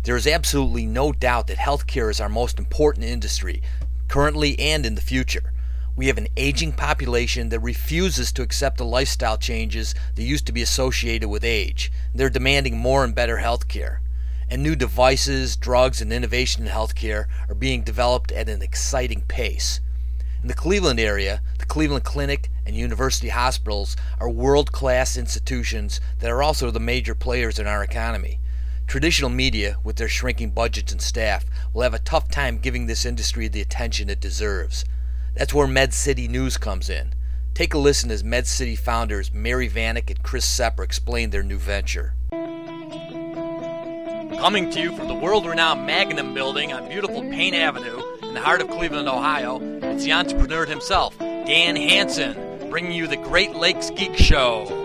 There is absolutely no doubt that healthcare is our most important industry, currently and in the future. We have an aging population that refuses to accept the lifestyle changes that used to be associated with age. They're demanding more and better healthcare. And new devices, drugs, and innovation in healthcare are being developed at an exciting pace. In the Cleveland area, the Cleveland Clinic and University Hospitals are world-class institutions that are also the major players in our economy. Traditional media, with their shrinking budgets and staff, will have a tough time giving this industry the attention it deserves. That's where MedCity News comes in. Take a listen as MedCity founders Mary Vanek and Chris Sepper explain their new venture. Coming to you from the world-renowned Magnum Building on beautiful Payne Avenue in the heart of Cleveland, Ohio, it's the entrepreneur himself, Dan Hansen, bringing you the Great Lakes Geek Show.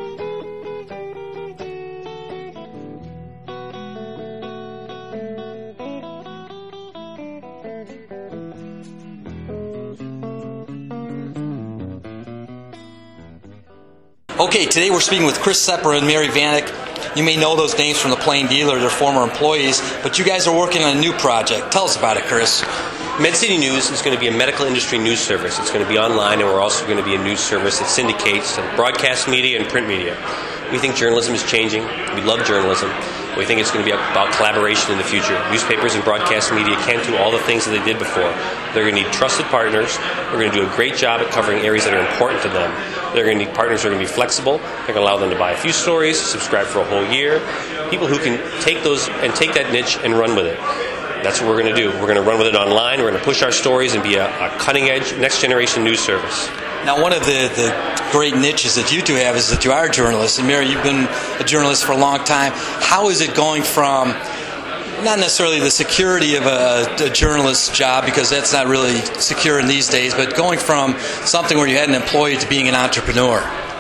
Okay, today we're speaking with Chris Sepper and Mary Vanek. You may know those names from the Plain Dealer, they're former employees, but you guys are working on a new project. Tell us about it, Chris. MedCity News is going to be a medical industry news service. It's going to be online, and we're also going to be a news service that syndicates broadcast media and print media. We think journalism is changing. We love journalism. We think it's going to be about collaboration in the future. Newspapers and broadcast media can't do all the things that they did before. They're going to need trusted partners. We're going to do a great job at covering areas that are important to them. They're going to need partners who are going to be flexible. They're going to allow them to buy a few stories, subscribe for a whole year. People who can take those and take that niche and run with it. That's what we're going to do. We're going to run with it online. We're going to push our stories and be a cutting-edge, next-generation news service. Now, one of the great niches that you two have is that you are journalists. And Mary, you've been a journalist for a long time. How is it going from, not necessarily the security of a journalist's job, because that's not really secure in these days, but going from something where you had an employee to being an entrepreneur?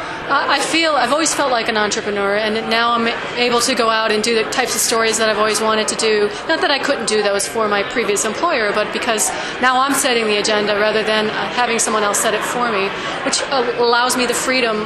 I've always felt like an entrepreneur, and now I'm able to go out and do the types of stories that I've always wanted to do. Not that I couldn't do those for my previous employer, but because now I'm setting the agenda rather than having someone else set it for me, which allows me the freedom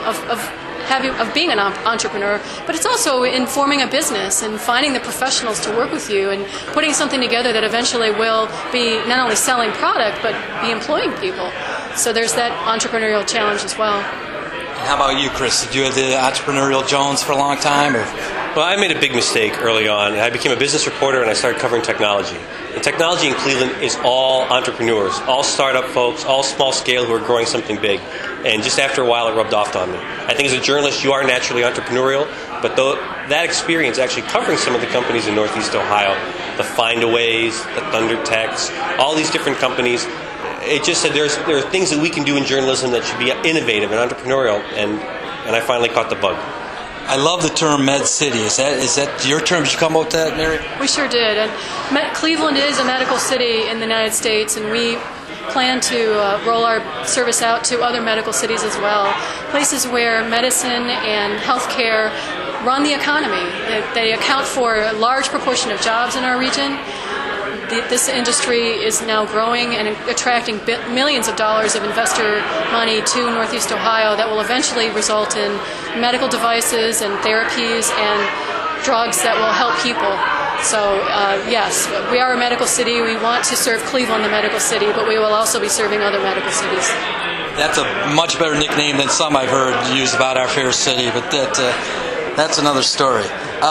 of being an entrepreneur. But it's also in forming a business and finding the professionals to work with you and putting something together that eventually will be not only selling product, but be employing people. So there's that entrepreneurial challenge as well. How about you, Chris? Did you have the entrepreneurial Jones for a long time? Well, I made a big mistake early on. I became a business reporter and I started covering technology. And technology in Cleveland is all entrepreneurs, all startup folks, all small scale who are growing something big. And just after a while, it rubbed off on me. I think as a journalist, you are naturally entrepreneurial, but that experience actually covering some of the companies in Northeast Ohio, the Findaways, the ThunderTechs, all these different companies, it just said there are things that we can do in journalism that should be innovative and entrepreneurial, and I finally caught the bug. I love the term MedCity. Is that your term? Did you come up with that, Mary? We sure did. And Cleveland is a medical city in the United States, and we plan to roll our service out to other medical cities as well, places where medicine and healthcare run the economy. They account for a large proportion of jobs in our region. This industry is now growing and attracting millions of dollars of investor money to Northeast Ohio that will eventually result in medical devices and therapies and drugs that will help people. So, yes, we are a medical city. We want to serve Cleveland, the medical city, but we will also be serving other medical cities. That's a much better nickname than some I've heard used about our fair city, but that's another story.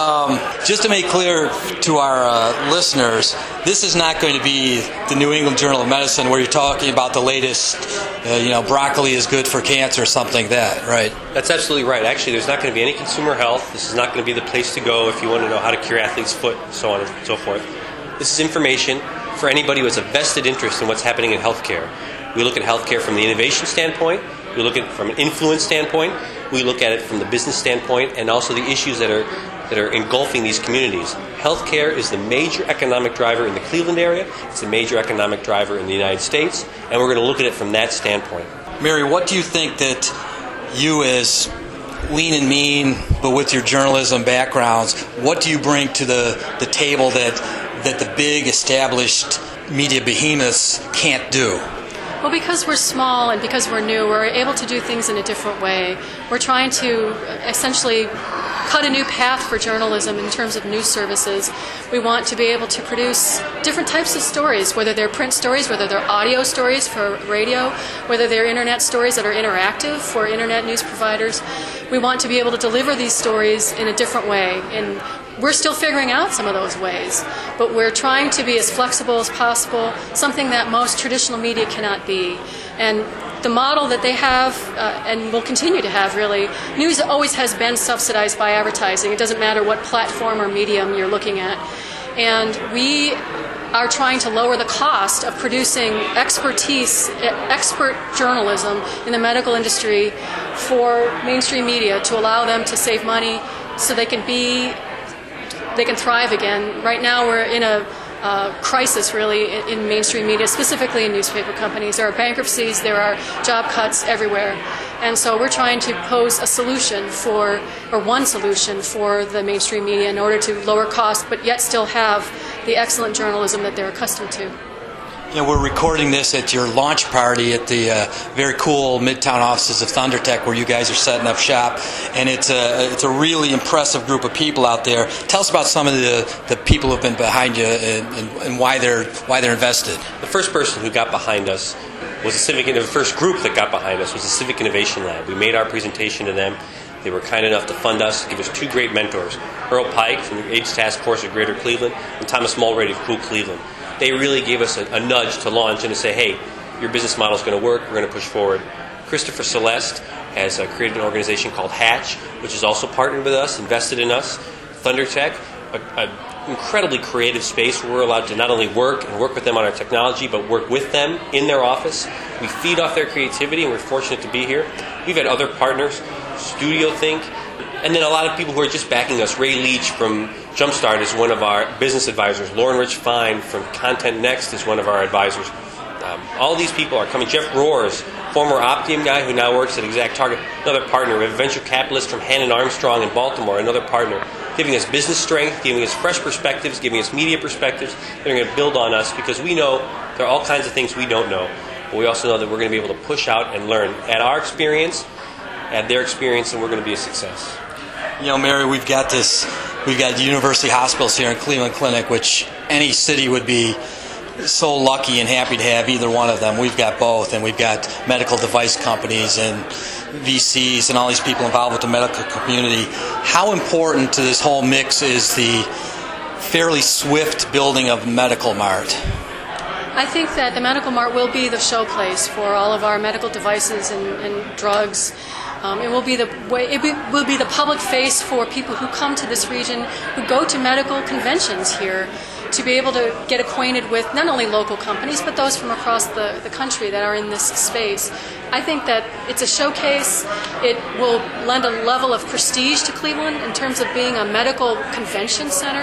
Just to make clear to our listeners, this is not going to be the New England Journal of Medicine where you're talking about the latest, broccoli is good for cancer or something like that, right? That's absolutely right. Actually, there's not going to be any consumer health. This is not going to be the place to go if you want to know how to cure athlete's foot, and so on and so forth. This is information for anybody who has a vested interest in what's happening in healthcare. We look at healthcare from the innovation standpoint. We look at it from an influence standpoint. We look at it from the business standpoint, and also the issues that are engulfing these communities. Healthcare is the major economic driver in the Cleveland area. It's a major economic driver in the United States, and we're going to look at it from that standpoint. Mary, what do you think that you, as lean and mean, but with your journalism backgrounds, what do you bring to the table that the big established media behemoths can't do? Well, because we're small and because we're new, we're able to do things in a different way. We're trying to essentially cut a new path for journalism in terms of news services. We want to be able to produce different types of stories, whether they're print stories, whether they're audio stories for radio, whether they're internet stories that are interactive for internet news providers. We want to be able to deliver these stories in a different way. And we're still figuring out some of those ways, but we're trying to be as flexible as possible, something that most traditional media cannot be. And the model that they have, and will continue to have really, news always has been subsidized by advertising. It doesn't matter what platform or medium you're looking at. And we are trying to lower the cost of producing expert journalism in the medical industry for mainstream media to allow them to save money so they can thrive again. Right now we're in a crisis really in mainstream media, specifically in newspaper companies. There are bankruptcies, there are job cuts everywhere. And so we're trying to pose a solution one solution for the mainstream media in order to lower costs but yet still have the excellent journalism that they're accustomed to. We're recording this at your launch party at the very cool Midtown offices of ThunderTech, where you guys are setting up shop, and it's a really impressive group of people out there. Tell us about some of the people who've been behind you and why they're invested. The first person who got behind us was the first group that got behind us was the Civic Innovation Lab. We made our presentation to them. They were kind enough to fund us, give us two great mentors, Earl Pike from the AIDS Task Force of Greater Cleveland and Thomas Mulready of Cool Cleveland. They really gave us a nudge to launch and to say, hey, your business model is going to work, we're going to push forward. Christopher Celeste has created an organization called Hatch, which has also partnered with us, invested in us. ThunderTech, an incredibly creative space where we're allowed to not only work with them on our technology, but work with them in their office. We feed off their creativity, and we're fortunate to be here. We've had other partners, Studio Think, and then a lot of people who are just backing us. Ray Leach from Jumpstart is one of our business advisors. Lauren Rich Fine from Content Next is one of our advisors. All these people are coming. Jeff Roars, former Optium guy who now works at ExactTarget, another partner. We have a venture capitalist from Hannon Armstrong in Baltimore, another partner, giving us business strength, giving us fresh perspectives, giving us media perspectives. They're going to build on us because we know there are all kinds of things we don't know. But we also know that we're going to be able to push out and learn. Add our experience, add their experience, and we're going to be a success. Mary, we've got University Hospitals here in Cleveland Clinic, which any city would be so lucky and happy to have either one of them. We've got both, and we've got medical device companies and VCs and all these people involved with the medical community. How important to this whole mix is the fairly swift building of Medical Mart? I think that the Medical Mart will be the showplace for all of our medical devices and drugs. It will be the public face for people who come to this region, who go to medical conventions here, to be able to get acquainted with not only local companies, but those from across the country that are in this space. I think that it's a showcase. It will lend a level of prestige to Cleveland in terms of being a medical convention center.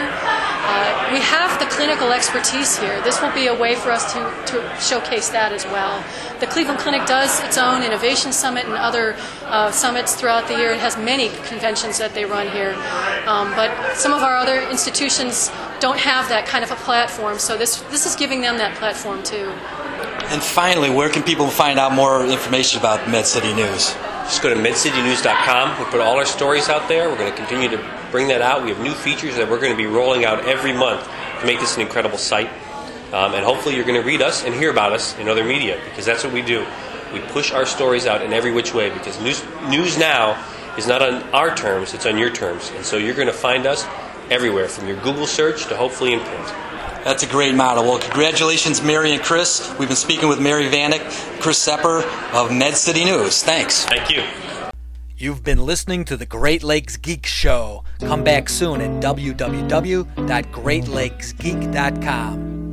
We have the clinical expertise here. This will be a way for us to showcase that as well. The Cleveland Clinic does its own innovation summit and other summits throughout the year. It has many conventions that they run here. But some of our other institutions don't have that kind of a platform, so this is giving them that platform too. And finally, where can people find out more information about MedCity News? Just go to medcitynews.com. We put all our stories out there. We're going to continue to bring that out. We have new features that we're going to be rolling out every month to make this an incredible site. And hopefully you're going to read us and hear about us in other media, because that's what we do. We push our stories out in every which way, because news now is not on our terms, it's on your terms. And so you're going to find us everywhere, from your Google search to hopefully in print. That's a great model. Well, congratulations, Mary and Chris. We've been speaking with Mary Vanek, Chris Sepper of MedCity News. Thanks. Thank you. You've been listening to the Great Lakes Geek Show. Come back soon at www.greatlakesgeek.com.